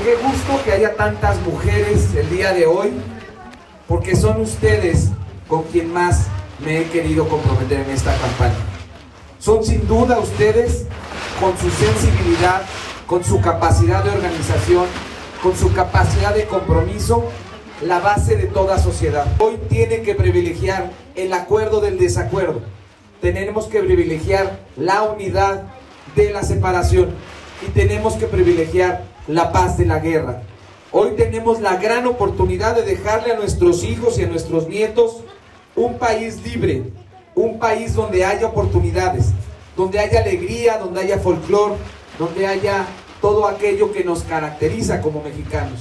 qué gusto que haya tantas mujeres el día de hoy, porque son ustedes con quien más me he querido comprometer en esta campaña. Son sin duda ustedes, con su sensibilidad, con su capacidad de organización, con su capacidad de compromiso, la base de toda sociedad. Hoy tiene que privilegiar el acuerdo del desacuerdo. Tenemos que privilegiar la unidad de la separación y tenemos que privilegiar la paz de la guerra. Hoy tenemos la gran oportunidad de dejarle a nuestros hijos y a nuestros nietos un país libre, un país donde haya oportunidades, donde haya alegría, donde haya folclor, donde haya todo aquello que nos caracteriza como mexicanos.